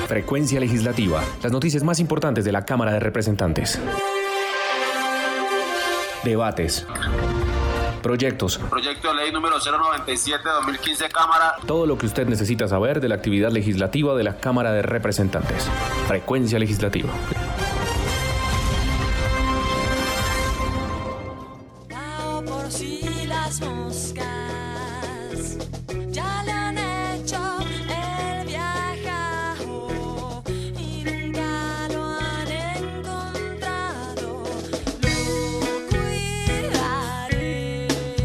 Frecuencia Legislativa. Las noticias más importantes de la Cámara de Representantes. Debates. Proyectos. Proyecto de ley número 097-2015, Cámara. Todo lo que usted necesita saber de la actividad legislativa de la Cámara de Representantes. Frecuencia Legislativa. Por si las moscas ya le han hecho el viaje y nunca lo han encontrado, lo cuidaré.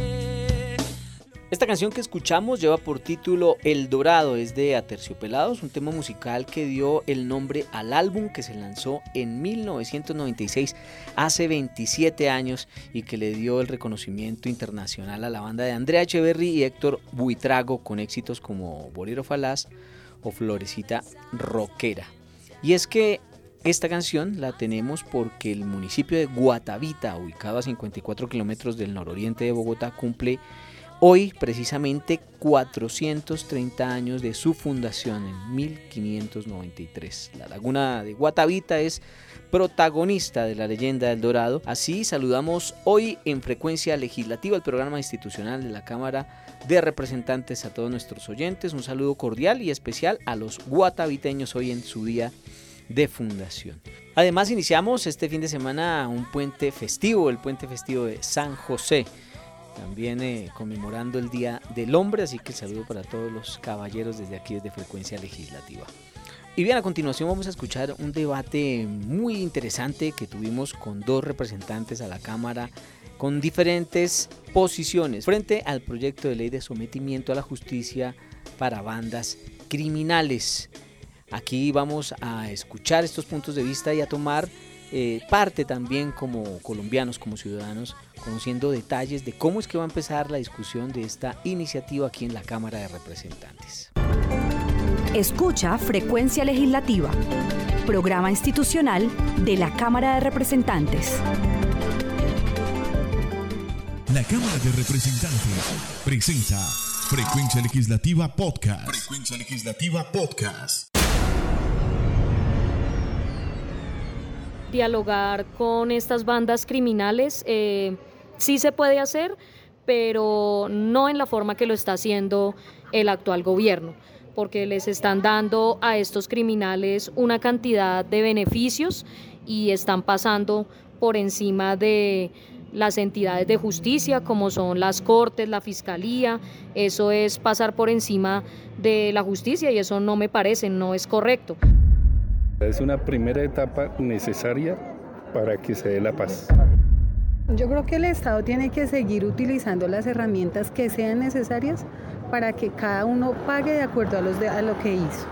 Esta canción que escuchamos lleva por título El Dorado, es de Aterciopelados, un tema musical que dio el nombre al álbum que se lanzó en 1996, hace 27 años, y que le dio el reconocimiento internacional a la banda de Andrea Echeverry y Héctor Buitrago, con éxitos como Bolero Falaz o Florecita Rockera. Y es que esta canción la tenemos porque el municipio de Guatavita, ubicado a 54 kilómetros del nororiente de Bogotá, cumple hoy precisamente 430 años de su fundación en 1593. La laguna de Guatavita es protagonista de la leyenda del Dorado. Así saludamos hoy en Frecuencia Legislativa, el programa institucional de la Cámara de Representantes, a todos nuestros oyentes. Un saludo cordial y especial a los guataviteños hoy en su día de fundación. Además, iniciamos este fin de semana un puente festivo, el puente festivo de San José, también conmemorando el Día del Hombre, así que el saludo para todos los caballeros desde aquí, desde Frecuencia Legislativa. Y bien, a continuación vamos a escuchar un debate muy interesante que tuvimos con dos representantes a la Cámara con diferentes posiciones frente al proyecto de ley de sometimiento a la justicia para bandas criminales. Aquí vamos a escuchar estos puntos de vista y a tomar parte también como colombianos, como ciudadanos, conociendo detalles de cómo es que va a empezar la discusión de esta iniciativa aquí en la Cámara de Representantes. Escucha Frecuencia Legislativa, programa institucional de la Cámara de Representantes. La Cámara de Representantes presenta Frecuencia Legislativa Podcast. Frecuencia Legislativa Podcast. Dialogar con estas bandas criminales sí se puede hacer, pero no en la forma que lo está haciendo el actual gobierno, porque les están dando a estos criminales una cantidad de beneficios y están pasando por encima de las entidades de justicia, como son las cortes, la fiscalía. Eso es pasar por encima de la justicia y eso no me parece, no es correcto. Es una primera etapa necesaria para que se dé la paz. Yo creo que el Estado tiene que seguir utilizando las herramientas que sean necesarias para que cada uno pague de acuerdo a lo que hizo.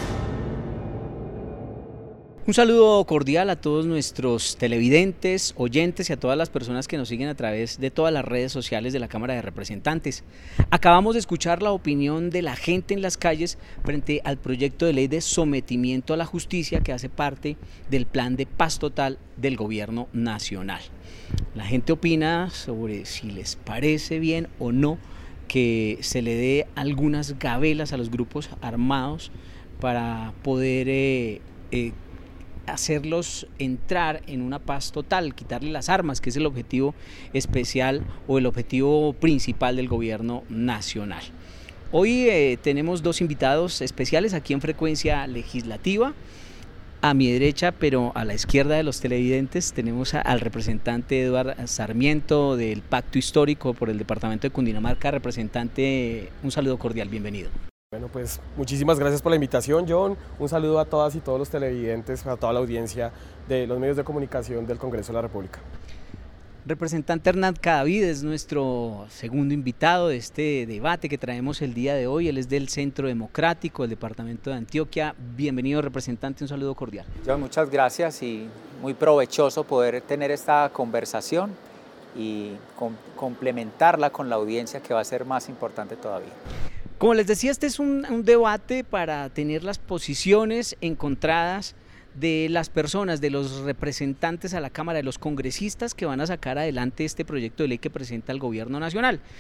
Un saludo cordial a todos nuestros televidentes, oyentes y a todas las personas que nos siguen a través de todas las redes sociales de la Cámara de Representantes. Acabamos de escuchar la opinión de la gente en las calles frente al proyecto de ley de sometimiento a la justicia que hace parte del plan de paz total del gobierno nacional. La gente opina sobre si les parece bien o no que se le dé algunas gabelas a los grupos armados para poder hacerlos entrar en una paz total, quitarle las armas, que es el objetivo especial o el objetivo principal del gobierno nacional. Hoy tenemos dos invitados especiales aquí en Frecuencia Legislativa. A mi derecha, pero a la izquierda de los televidentes, tenemos al representante Eduardo Sarmiento del Pacto Histórico por el departamento de Cundinamarca. Representante, un saludo cordial, bienvenido. Bueno, pues muchísimas gracias por la invitación, John. Un saludo a todas y todos los televidentes, a toda la audiencia de los medios de comunicación del Congreso de la República. Representante Hernán Cadavid es nuestro segundo invitado de este debate que traemos el día de hoy. Él es del Centro Democrático del departamento de Antioquia. Bienvenido, representante, un saludo cordial. John, muchas gracias y muy provechoso poder tener esta conversación y complementarla con la audiencia, que va a ser más importante todavía. Como les decía, este es un debate para tener las posiciones encontradas de las personas, de los representantes a la Cámara, de los congresistas que van a sacar adelante este proyecto de ley que presenta el gobierno nacional.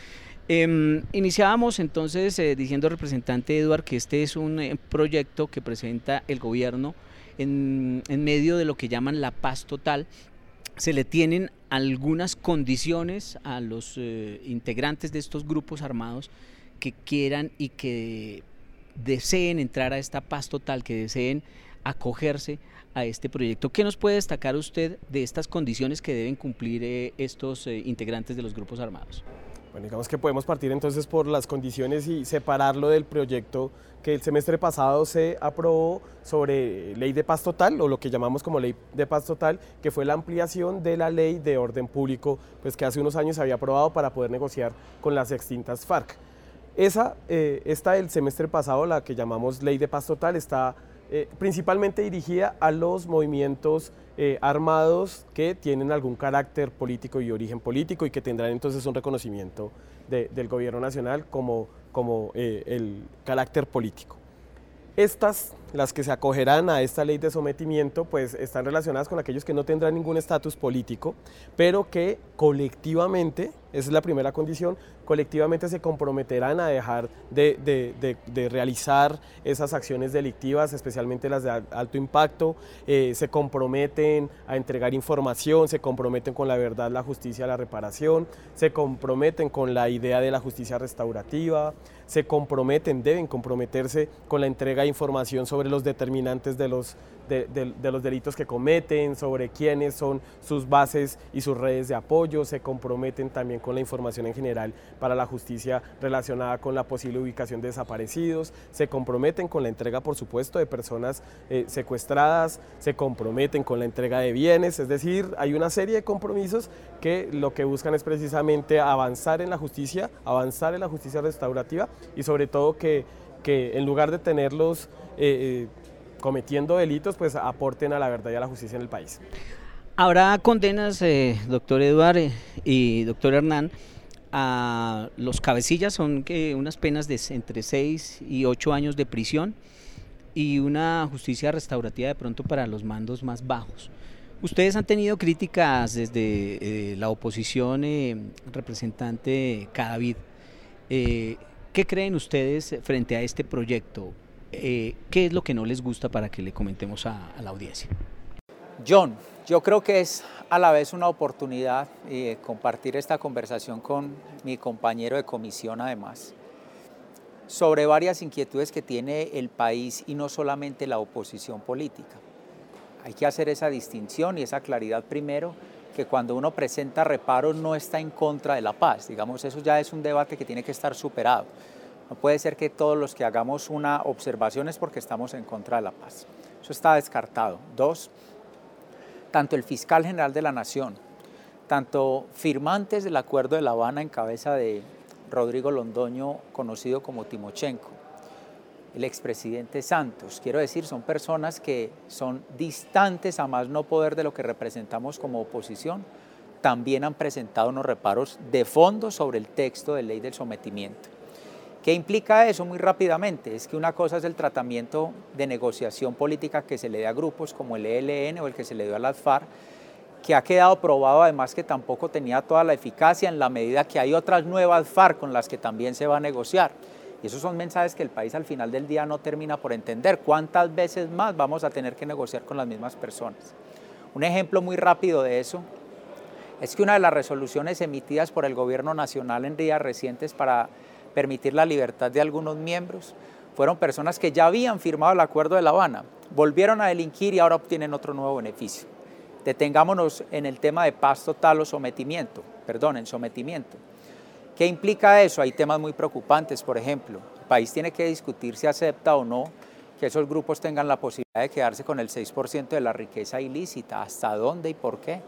Iniciábamos entonces diciendo, representante Eduard, que este es un proyecto que presenta el gobierno en medio de lo que llaman la paz total. Se le tienen algunas condiciones a los integrantes de estos grupos armados que quieran y que deseen entrar a esta paz total, que deseen acogerse a este proyecto. ¿Qué nos puede destacar usted de estas condiciones que deben cumplir estos integrantes de los grupos armados? Bueno, digamos que podemos partir entonces por las condiciones y separarlo del proyecto que el semestre pasado se aprobó sobre ley de paz total, o lo que llamamos como ley de paz total, que fue la ampliación de la ley de orden público, pues que hace unos años se había aprobado para poder negociar con las extintas FARC. Esta del semestre pasado, la que llamamos ley de paz total, está principalmente dirigida a los movimientos armados que tienen algún carácter político y origen político y que tendrán entonces un reconocimiento del gobierno nacional como el carácter político. Estas, las que se acogerán a esta ley de sometimiento, pues están relacionadas con aquellos que no tendrán ningún estatus político, pero que colectivamente, esa es la primera condición, colectivamente se comprometerán a dejar de realizar esas acciones delictivas, especialmente las de alto impacto, se comprometen a entregar información, se comprometen con la verdad, la justicia, la reparación, se comprometen con la idea de la justicia restaurativa, se comprometen, deben comprometerse con la entrega de información sobre los determinantes de los delitos que cometen, sobre quiénes son sus bases y sus redes de apoyo, se comprometen también con la información en general para la justicia relacionada con la posible ubicación de desaparecidos, se comprometen con la entrega, por supuesto, de personas secuestradas, se comprometen con la entrega de bienes, es decir, hay una serie de compromisos que lo que buscan es precisamente avanzar en la justicia restaurativa y sobre todo que en lugar de tenerlos cometiendo delitos, pues aporten a la verdad y a la justicia en el país. Habrá condenas, doctor Eduard y doctor Hernán, a los cabecillas, son unas penas de entre 6 y 8 años de prisión y una justicia restaurativa de pronto para los mandos más bajos. Ustedes han tenido críticas desde la oposición, representante Cadavid. ¿Qué creen ustedes frente a este proyecto? ¿Qué es lo que no les gusta para que le comentemos a la audiencia? John, yo creo que es a la vez una oportunidad compartir esta conversación con mi compañero de comisión además, sobre varias inquietudes que tiene el país y no solamente la oposición política. Hay que hacer esa distinción y esa claridad primero, que cuando uno presenta reparos no está en contra de la paz, digamos, eso ya es un debate que tiene que estar superado. No puede ser que todos los que hagamos una observación es porque estamos en contra de la paz. Eso está descartado. 2, tanto el fiscal general de la Nación, tanto firmantes del Acuerdo de La Habana en cabeza de Rodrigo Londoño, conocido como Timochenko, el expresidente Santos, quiero decir, son personas que son distantes a más no poder de lo que representamos como oposición, también han presentado unos reparos de fondo sobre el texto de ley del sometimiento. ¿Qué implica eso? Muy rápidamente, es que una cosa es el tratamiento de negociación política que se le dé a grupos como el ELN o el que se le dio a las FARC, que ha quedado probado además que tampoco tenía toda la eficacia en la medida que hay otras nuevas FARC con las que también se va a negociar. Y esos son mensajes que el país al final del día no termina por entender. ¿Cuántas veces más vamos a tener que negociar con las mismas personas? Un ejemplo muy rápido de eso es que una de las resoluciones emitidas por el gobierno nacional en días recientes para permitir la libertad de algunos miembros fueron personas que ya habían firmado el Acuerdo de La Habana, volvieron a delinquir y ahora obtienen otro nuevo beneficio. Detengámonos en el tema de paz total o sometimiento, en sometimiento. ¿Qué implica eso? Hay temas muy preocupantes, por ejemplo, el país tiene que discutir si acepta o no que esos grupos tengan la posibilidad de quedarse con el 6% de la riqueza ilícita, ¿hasta dónde y por qué?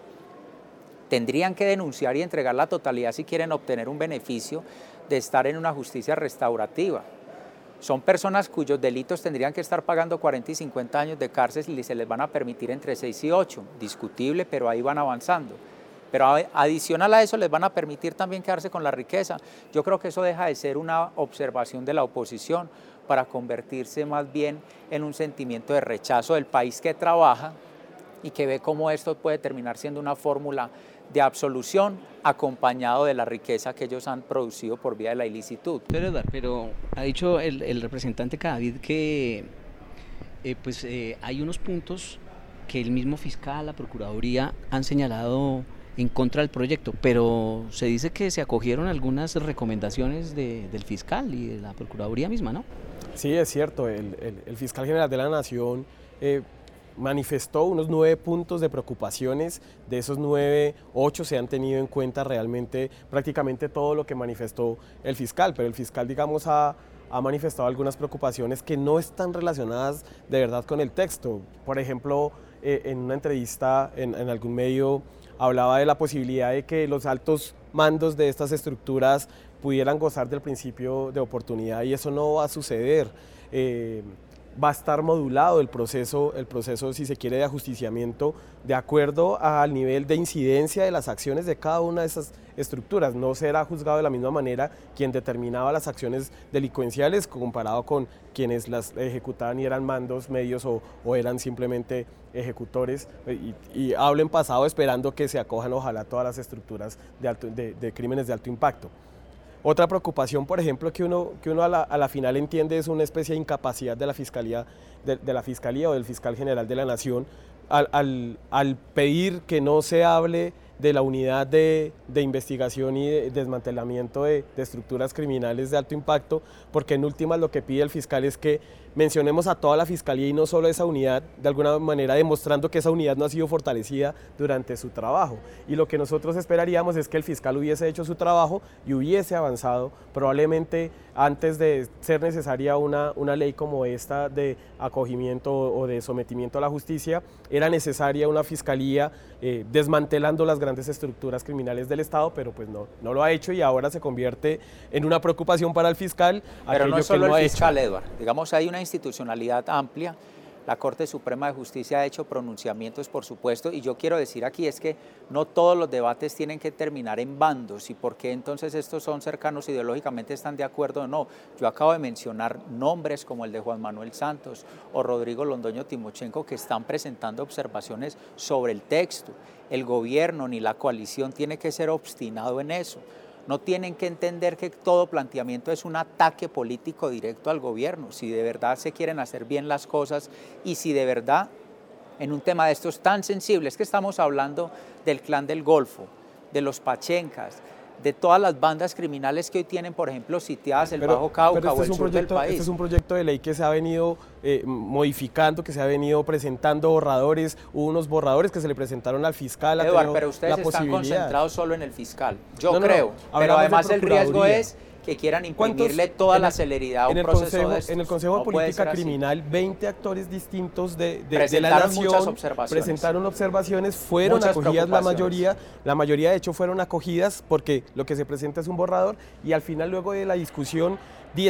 Tendrían que denunciar y entregar la totalidad si quieren obtener un beneficio de estar en una justicia restaurativa. Son personas cuyos delitos tendrían que estar pagando 40 y 50 años de cárcel y se les van a permitir entre 6 y 8, discutible, pero ahí van avanzando. Pero adicional a eso les van a permitir también quedarse con la riqueza. Yo creo que eso deja de ser una observación de la oposición para convertirse más bien en un sentimiento de rechazo del país que trabaja y que ve cómo esto puede terminar siendo una fórmula de absolución acompañado de la riqueza que ellos han producido por vía de la ilicitud. Pero ha dicho el representante Cadavid que hay unos puntos que el mismo fiscal, la Procuraduría han señalado en contra del proyecto, pero se dice que se acogieron algunas recomendaciones del fiscal y de la Procuraduría misma, ¿no? Sí, es cierto, el fiscal general de la Nación manifestó unos 9 puntos de preocupaciones. De esos 9, 8 se han tenido en cuenta realmente prácticamente todo lo que manifestó el fiscal, pero el fiscal, digamos, ha manifestado algunas preocupaciones que no están relacionadas de verdad con el texto. Por ejemplo, en una entrevista en algún medio hablaba de la posibilidad de que los altos mandos de estas estructuras pudieran gozar del principio de oportunidad, y eso no va a suceder. Va a estar modulado el proceso, si se quiere, de ajusticiamiento de acuerdo al nivel de incidencia de las acciones de cada una de esas estructuras. No será juzgado de la misma manera quien determinaba las acciones delincuenciales comparado con quienes las ejecutaban y eran mandos medios o eran simplemente ejecutores, y hablo en pasado esperando que se acojan ojalá todas las estructuras de crímenes de alto impacto. Otra preocupación, por ejemplo, que uno a la final entiende es una especie de incapacidad de la Fiscalía, de la Fiscalía o del Fiscal General de la Nación al pedir que no se hable de la unidad de investigación y de desmantelamiento de estructuras criminales de alto impacto, porque en últimas lo que pide el fiscal es que mencionemos a toda la Fiscalía y no solo esa unidad, de alguna manera demostrando que esa unidad no ha sido fortalecida durante su trabajo. Y lo que nosotros esperaríamos es que el fiscal hubiese hecho su trabajo y hubiese avanzado. Probablemente antes de ser necesaria una ley como esta de acogimiento o de sometimiento a la justicia, era necesaria una Fiscalía desmantelando las grandes estructuras criminales del Estado, pero pues no lo ha hecho, y ahora se convierte en una preocupación para el fiscal. Pero no es solo el fiscal, Eduardo. Digamos, hay una institucionalidad amplia. La Corte Suprema de Justicia ha hecho pronunciamientos, por supuesto, y yo quiero decir aquí es que no todos los debates tienen que terminar en bandos, y por qué entonces estos son cercanos ideológicamente, están de acuerdo o no. Yo acabo de mencionar nombres como el de Juan Manuel Santos o Rodrigo Londoño Timochenko, que están presentando observaciones sobre el texto. El gobierno ni la coalición tiene que ser obstinado en eso. No tienen que entender que todo planteamiento es un ataque político directo al gobierno. Si de verdad se quieren hacer bien las cosas y si de verdad en un tema de estos tan sensibles, que estamos hablando del Clan del Golfo, de los Pachencas, de todas las bandas criminales que hoy tienen, por ejemplo, sitiadas el Bajo Cauca o el sur del país. Este es un proyecto de ley que se ha venido modificando, que se ha venido presentando borradores. Hubo unos borradores que se le presentaron al fiscal. Eduardo, pero ustedes están concentrados solo en el fiscal, yo creo. Pero además el riesgo es que quieran imprimirle toda la celeridad a un proceso de estos. En el Consejo de Política Criminal, 20 actores distintos de la Nación presentaron observaciones, fueron acogidas la mayoría de hecho fueron acogidas porque lo que se presenta es un borrador, y al final, luego de la discusión,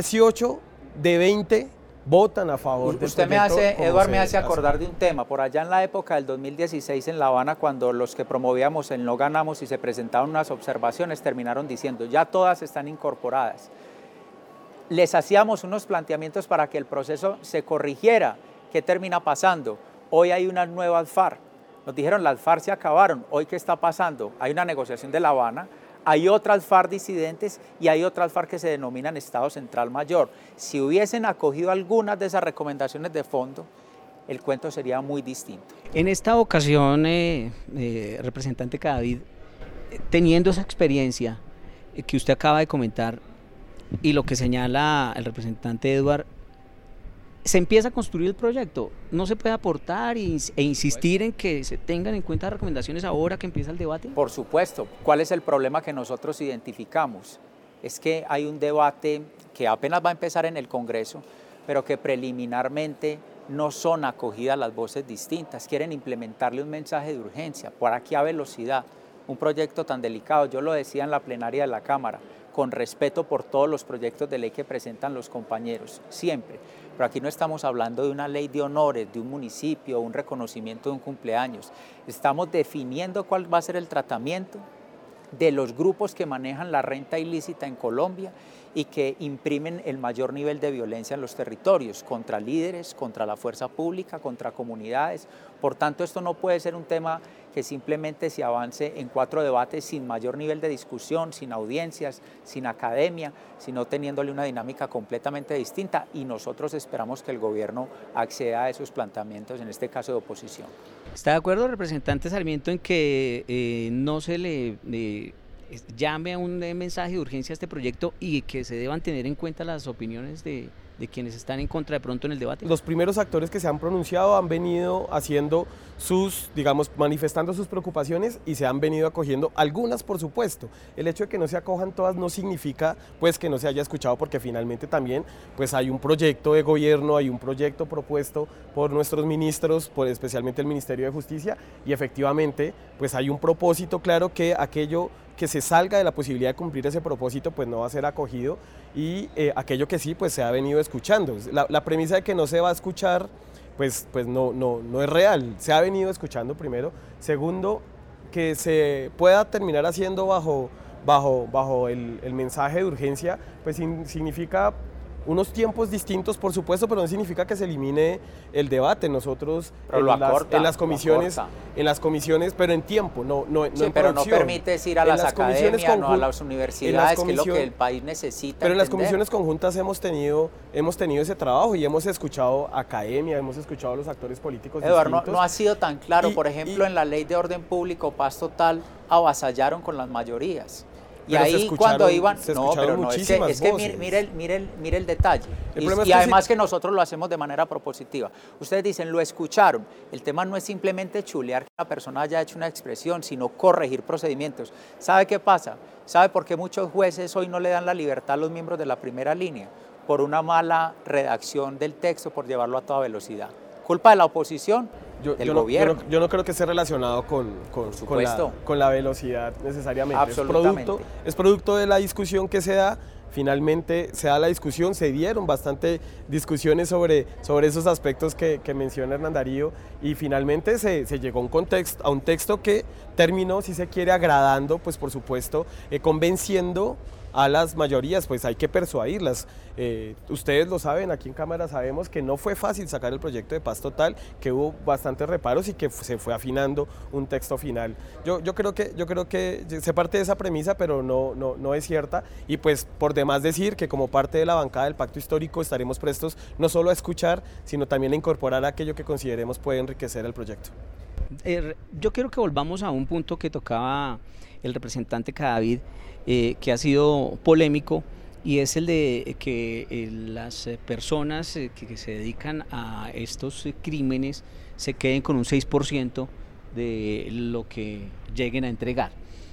18 de 20 votan a favor del proyecto. Eduardo, me hace acordar de un tema. Por allá en la época del 2016 en La Habana, cuando los que promovíamos el No Ganamos y se presentaron unas observaciones, terminaron diciendo, ya todas están incorporadas. Les hacíamos unos planteamientos para que el proceso se corrigiera. ¿Qué termina pasando? Hoy hay unas nuevas FARC. Nos dijeron, las FARC se acabaron. ¿Hoy qué está pasando? Hay una negociación de La Habana. Hay otras FARC disidentes y hay otras FARC que se denominan Estado Central Mayor. Si hubiesen acogido algunas de esas recomendaciones de fondo, el cuento sería muy distinto. En esta ocasión, representante Cadavid, teniendo esa experiencia que usted acaba de comentar y lo que señala el representante Eduard, se empieza a construir el proyecto. ¿No se puede aportar e insistir en que se tengan en cuenta recomendaciones ahora que empieza el debate? Por supuesto. ¿Cuál es el problema que nosotros identificamos? Es que hay un debate que apenas va a empezar en el Congreso, pero que preliminarmente no son acogidas las voces distintas. Quieren implementarle un mensaje de urgencia. ¿Por aquí a velocidad? Un proyecto tan delicado, yo lo decía en la plenaria de la Cámara, con respeto por todos los proyectos de ley que presentan los compañeros, siempre. Pero aquí no estamos hablando de una ley de honores, de un municipio, un reconocimiento de un cumpleaños. Estamos definiendo cuál va a ser el tratamiento de los grupos que manejan la renta ilícita en Colombia y que imprimen el mayor nivel de violencia en los territorios, contra líderes, contra la fuerza pública, contra comunidades. Por tanto, esto no puede ser un tema que simplemente se avance en 4 debates sin mayor nivel de discusión, sin audiencias, sin academia, sino teniéndole una dinámica completamente distinta, y nosotros esperamos que el gobierno acceda a esos planteamientos, en este caso de oposición. ¿Está de acuerdo, representante Sarmiento, en que no se le llame a un mensaje de urgencia a este proyecto y que se deban tener en cuenta las opiniones de quienes están en contra de pronto en el debate? Los primeros actores que se han pronunciado han venido haciendo manifestando sus preocupaciones, y se han venido acogiendo algunas, por supuesto. El hecho de que no se acojan todas no significa pues que no se haya escuchado, porque finalmente también pues hay un proyecto de gobierno, hay un proyecto propuesto por nuestros ministros, especialmente el Ministerio de Justicia, y efectivamente pues hay un propósito claro, que aquello que se salga de la posibilidad de cumplir ese propósito pues no va a ser acogido, y aquello que sí pues se ha venido escuchando. La premisa de que no se va a escuchar pues no es real. Se ha venido escuchando, primero. Segundo, que se pueda terminar haciendo bajo el mensaje de urgencia pues significa unos tiempos distintos, por supuesto, pero no significa que se elimine el debate. Nosotros en las comisiones, pero en tiempo, no sí, en pero producción. no permites ir a las academias, no a las universidades, que es lo que el país necesita. Pero en las comisiones conjuntas hemos tenido ese trabajo, y hemos escuchado academia, hemos escuchado a los actores políticos Eduardo, distintos. no ha sido tan claro. Por ejemplo, en la Ley de Orden Público, Paz Total, avasallaron con las mayorías. Y pero ahí cuando iban, es que mire el detalle. Y además que nosotros lo hacemos de manera propositiva. Ustedes dicen, lo escucharon. El tema no es simplemente chulear que la persona haya hecho una expresión, sino corregir procedimientos. ¿Sabe qué pasa? ¿Sabe por qué muchos jueces hoy no le dan la libertad a los miembros de la primera línea? Por una mala redacción del texto, por llevarlo a toda velocidad. ¿Culpa de la oposición? Del gobierno. Yo no creo que esté relacionado con la velocidad necesariamente. Absolutamente. Es producto de la discusión que se da. Finalmente se da la discusión, se dieron bastante discusiones sobre esos aspectos que menciona Hernán Darío, y finalmente se llegó a un texto que terminó, si se quiere, agradando, pues por supuesto, convenciendo a las mayorías. Pues hay que persuadirlas. Ustedes lo saben, aquí en Cámara sabemos que no fue fácil sacar el proyecto de Paz Total, que hubo bastantes reparos y que se fue afinando un texto final. Yo creo que se parte de esa premisa, pero no es cierta, y pues por demás decir que como parte de la bancada del Pacto Histórico estaremos prestos no solo a escuchar, sino también a incorporar aquello que consideremos puede enriquecer el proyecto. Yo quiero que volvamos a un punto que tocaba el representante Cadavid, que ha sido polémico, y es el de que las personas que se dedican a estos crímenes se queden con un 6% de lo que lleguen a entregar.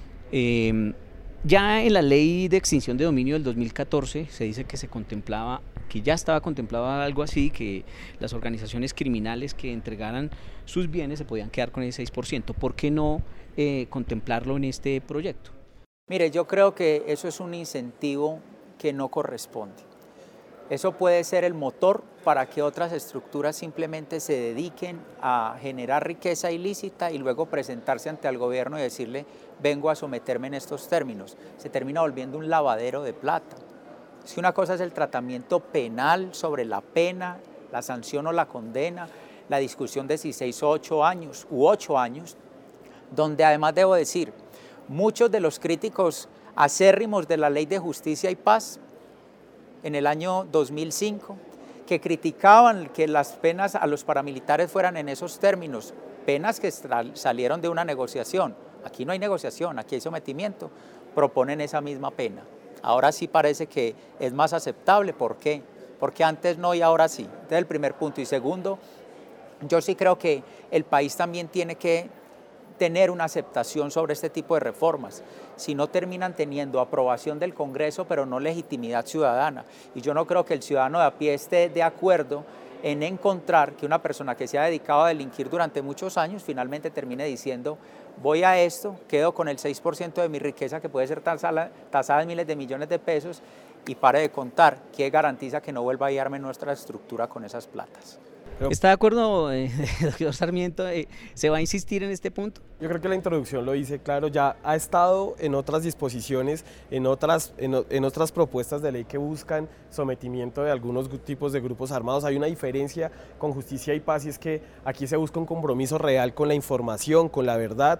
Ya en la ley de extinción de dominio del 2014 se dice que ya estaba contemplado algo así, que las organizaciones criminales que entregaran sus bienes se podían quedar con ese 6%. ¿Por qué no contemplarlo en este proyecto? Mire, yo creo que eso es un incentivo que no corresponde. Eso puede ser el motor para que otras estructuras simplemente se dediquen a generar riqueza ilícita y luego presentarse ante el gobierno y decirle, vengo a someterme en estos términos. Se termina volviendo un lavadero de plata. Es que una cosa es el tratamiento penal sobre la pena, la sanción o la condena, la discusión de si 6 o 8 años u 8 años, donde además debo decir, muchos de los críticos acérrimos de la Ley de Justicia y Paz en el año 2005, que criticaban que las penas a los paramilitares fueran en esos términos, penas que salieron de una negociación. Aquí no hay negociación, aquí hay sometimiento, proponen esa misma pena. Ahora sí parece que es más aceptable. ¿Por qué? Porque antes no y ahora sí. Este es el primer punto. Y segundo, yo sí creo que el país también tiene que tener una aceptación sobre este tipo de reformas, si no terminan teniendo aprobación del Congreso, pero no legitimidad ciudadana. Y yo no creo que el ciudadano de a pie esté de acuerdo en encontrar que una persona que se ha dedicado a delinquir durante muchos años finalmente termine diciendo, voy a esto, quedo con el 6% de mi riqueza que puede ser tasada en miles de millones de pesos, y pare de contar, ¿quién garantiza que no vuelva a guiarme nuestra estructura con esas platas? ¿Está de acuerdo, doctor Sarmiento? ¿Se va a insistir en este punto? Yo creo que la introducción lo dice claro, ya ha estado en otras disposiciones, en otras propuestas de ley que buscan sometimiento de algunos tipos de grupos armados. Hay una diferencia con Justicia y Paz y es que aquí se busca un compromiso real con la información, con la verdad,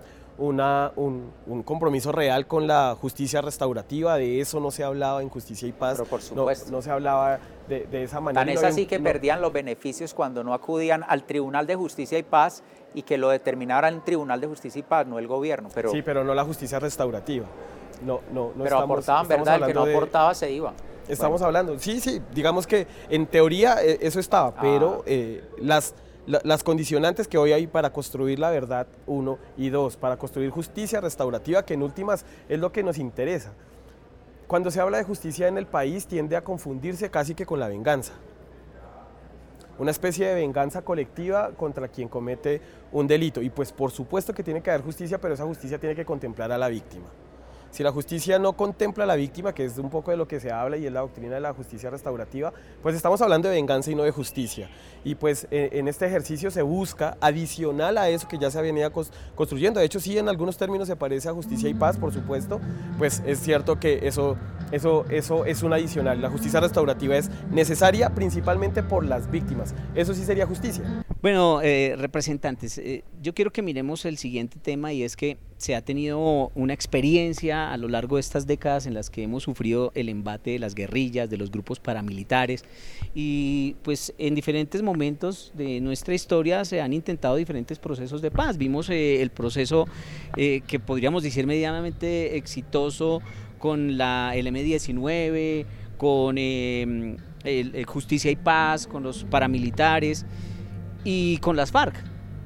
un compromiso real con la justicia restaurativa. De eso no se hablaba en Justicia y Paz. Pero por supuesto. No se hablaba de esa manera. Tan es así que perdían los beneficios cuando no acudían al Tribunal de Justicia y Paz y que lo determinara el Tribunal de Justicia y Paz, no el gobierno. Sí, pero no la justicia restaurativa. Pero aportaban, ¿verdad? El que no aportaba se iba. Estamos hablando, sí, digamos que en teoría eso estaba, pero las condicionantes que hoy hay para construir la verdad, 1, y 2, para construir justicia restaurativa, que en últimas es lo que nos interesa. Cuando se habla de justicia en el país tiende a confundirse casi que con la venganza. Una especie de venganza colectiva contra quien comete un delito. Y pues por supuesto que tiene que haber justicia, pero esa justicia tiene que contemplar a la víctima. Si la justicia no contempla a la víctima, que es un poco de lo que se habla y es la doctrina de la justicia restaurativa, pues estamos hablando de venganza y no de justicia. Y pues en este ejercicio se busca, adicional a eso que ya se venía construyendo, de hecho sí en algunos términos se parece a Justicia y Paz, por supuesto, pues es cierto que eso es un adicional. La justicia restaurativa es necesaria principalmente por las víctimas, eso sí sería justicia. Bueno, representantes, yo quiero que miremos el siguiente tema y es que se ha tenido una experiencia a lo largo de estas décadas en las que hemos sufrido el embate de las guerrillas, de los grupos paramilitares y pues en diferentes momentos de nuestra historia se han intentado diferentes procesos de paz. Vimos el proceso que podríamos decir medianamente exitoso con el M-19, con Justicia y Paz, con los paramilitares y con las FARC.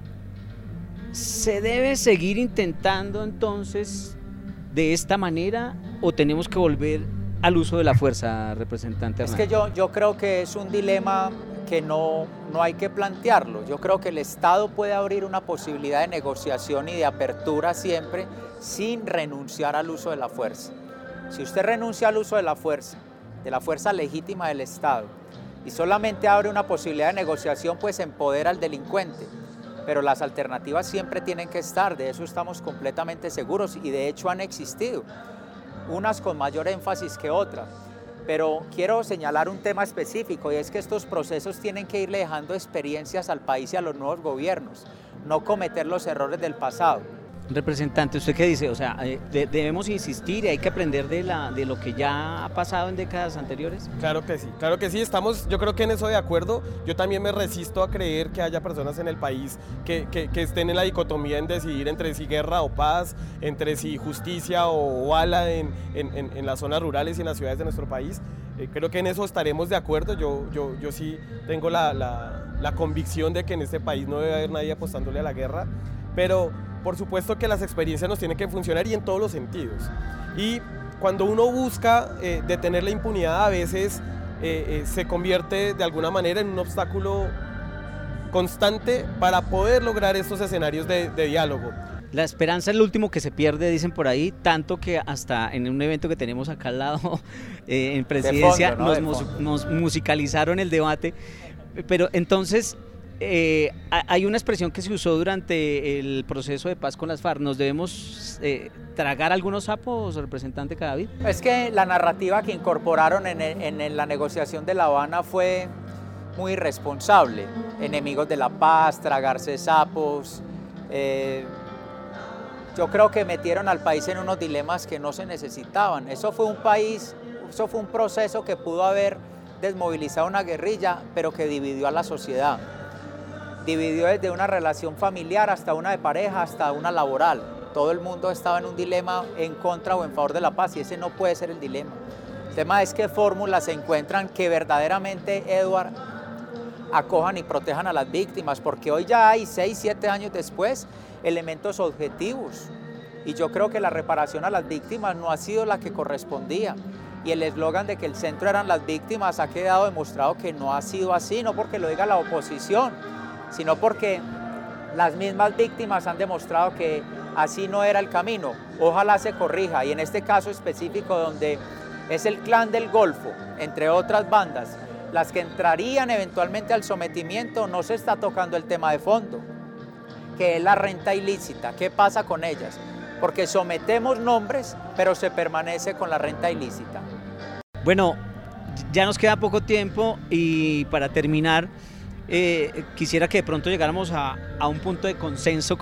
¿Se debe seguir intentando entonces de esta manera o tenemos que volver al uso de la fuerza, representante Hernán? Es que yo creo que es un dilema que no hay que plantearlo. Yo creo que el Estado puede abrir una posibilidad de negociación y de apertura siempre sin renunciar al uso de la fuerza. Si usted renuncia al uso de la fuerza legítima del Estado y solamente abre una posibilidad de negociación, pues empodera al delincuente. Pero las alternativas siempre tienen que estar, de eso estamos completamente seguros y de hecho han existido, unas con mayor énfasis que otras. Pero quiero señalar un tema específico y es que estos procesos tienen que irle dejando experiencias al país y a los nuevos gobiernos, no cometer los errores del pasado. Representante, ¿usted qué dice? O sea, ¿debemos insistir y hay que aprender de lo que ya ha pasado en décadas anteriores? Claro que sí, estamos yo creo que en eso de acuerdo. Yo también me resisto a creer que haya personas en el país que estén en la dicotomía en decidir entre si guerra o paz, entre si justicia o bala en las zonas rurales y en las ciudades de nuestro país. Creo que en eso estaremos de acuerdo. Yo sí tengo la convicción de que en este país no debe haber nadie apostándole a la guerra, pero por supuesto que las experiencias nos tienen que funcionar y en todos los sentidos. Y cuando uno busca detener la impunidad, a veces se convierte de alguna manera en un obstáculo constante para poder lograr estos escenarios de diálogo. La esperanza es lo último que se pierde, dicen por ahí, tanto que hasta en un evento que tenemos acá al lado, en Presidencia, nos musicalizaron el debate. Pero entonces, hay una expresión que se usó durante el proceso de paz con las FARC. ¿Nos debemos tragar algunos sapos, representante Cadavid? Es que la narrativa que incorporaron en la negociación de La Habana fue muy irresponsable. Enemigos de la paz, tragarse sapos. Yo creo que metieron al país en unos dilemas que no se necesitaban. Eso fue un proceso que pudo haber desmovilizado una guerrilla, pero que dividió a la sociedad. Dividió desde una relación familiar hasta una de pareja, hasta una laboral. Todo el mundo estaba en un dilema en contra o en favor de la paz y ese no puede ser el dilema. El tema es qué fórmulas se encuentran que verdaderamente, Edward, acojan y protejan a las víctimas, porque hoy ya hay 6, 7 años después elementos objetivos y yo creo que la reparación a las víctimas no ha sido la que correspondía y el eslogan de que el centro eran las víctimas ha quedado demostrado que no ha sido así, no porque lo diga la oposición, sino porque las mismas víctimas han demostrado que así no era el camino. Ojalá se corrija y en este caso específico donde es el Clan del Golfo, entre otras bandas, las que entrarían eventualmente al sometimiento. No se está tocando el tema de fondo, que es la renta ilícita. ¿Qué pasa con ellas? Porque sometemos nombres, pero se permanece con la renta ilícita. Bueno, ya nos queda poco tiempo y para terminar, quisiera que de pronto llegáramos a un punto de consenso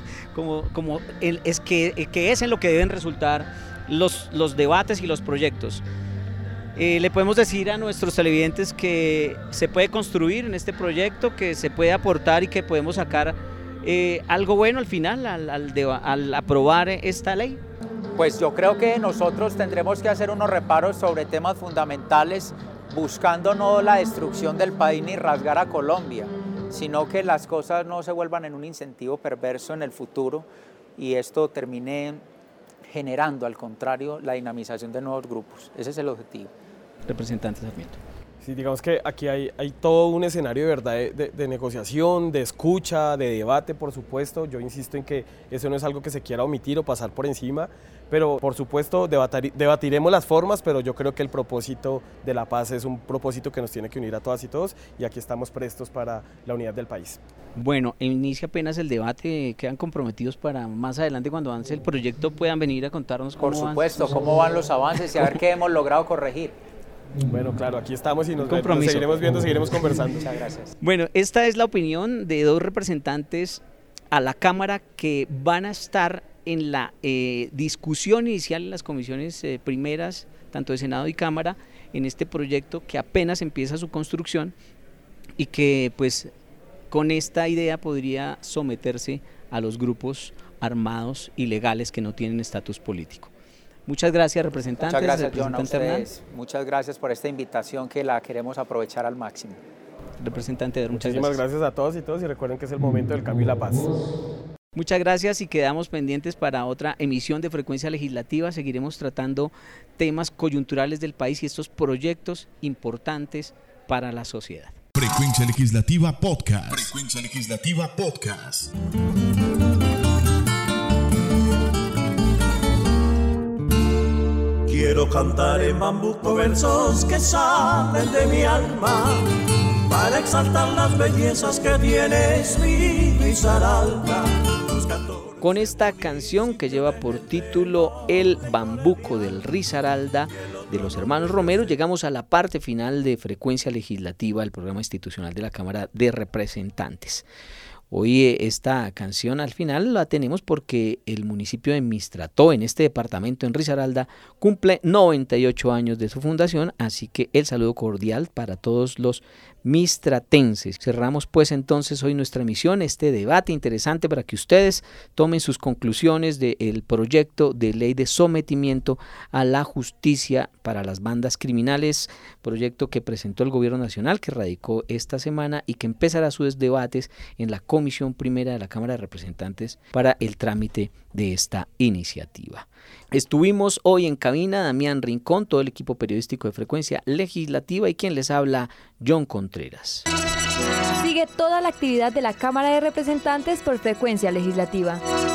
que es en lo que deben resultar los debates y los proyectos. Le podemos decir a nuestros televidentes que se puede construir en este proyecto, que se puede aportar y que podemos sacar algo bueno al final al aprobar esta ley. Pues yo creo que nosotros tendremos que hacer unos reparos sobre temas fundamentales, buscando no la destrucción del país ni rasgar a Colombia, sino que las cosas no se vuelvan en un incentivo perverso en el futuro y esto termine generando, al contrario, la dinamización de nuevos grupos. Ese es el objetivo. Representante Sarmiento. Sí, digamos que aquí hay todo un escenario de verdad de negociación, de escucha, de debate, por supuesto. Yo insisto en que eso no es algo que se quiera omitir o pasar por encima, pero por supuesto debatiremos las formas, pero yo creo que el propósito de la paz es un propósito que nos tiene que unir a todas y todos, y aquí estamos prestos para la unidad del país. Bueno, inicia apenas el debate, quedan comprometidos para más adelante cuando avance el proyecto puedan venir a contarnos cómo van. Por supuesto, cómo van los avances y a ver qué hemos logrado corregir. Bueno, claro, aquí estamos y nos seguiremos viendo, seguiremos conversando. Muchas gracias. Bueno, esta es la opinión de dos representantes a la Cámara que van a estar en la discusión inicial en las comisiones primeras, tanto de Senado y Cámara, en este proyecto que apenas empieza su construcción y que pues con esta idea podría someterse a los grupos armados ilegales que no tienen estatus político. Muchas gracias, representantes. Muchas gracias, John, a ustedes. Muchas gracias por esta invitación que la queremos aprovechar al máximo. Representante, muchas Muchísimas gracias a todos y todos y recuerden que es el momento del cambio y la paz. Muchas gracias y quedamos pendientes para otra emisión de Frecuencia Legislativa. Seguiremos tratando temas coyunturales del país y estos proyectos importantes para la sociedad. Frecuencia Legislativa Podcast. Frecuencia Legislativa Podcast. Quiero cantar en bambuco versos que salen de mi alma para exaltar las bellezas que tienes, mi Risaralda. Con esta canción que lleva por título El Bambuco del Risaralda de los hermanos Romero, llegamos a la parte final de Frecuencia Legislativa, el programa institucional de la Cámara de Representantes. Hoy esta canción al final la tenemos porque el municipio de Mistrató, en este departamento en Risaralda, cumple 98 años de su fundación, así que el saludo cordial para todos los mistratenses. Cerramos pues entonces hoy nuestra emisión, este debate interesante para que ustedes tomen sus conclusiones del proyecto de ley de sometimiento a la justicia para las bandas criminales, proyecto que presentó el Gobierno Nacional, que radicó esta semana y que empezará sus debates en la Comisión Primera de la Cámara de Representantes para el trámite de esta iniciativa. Estuvimos hoy en cabina Damián Rincón, todo el equipo periodístico de Frecuencia Legislativa y quien les habla, John Contreras. Sigue toda la actividad de la Cámara de Representantes por Frecuencia Legislativa.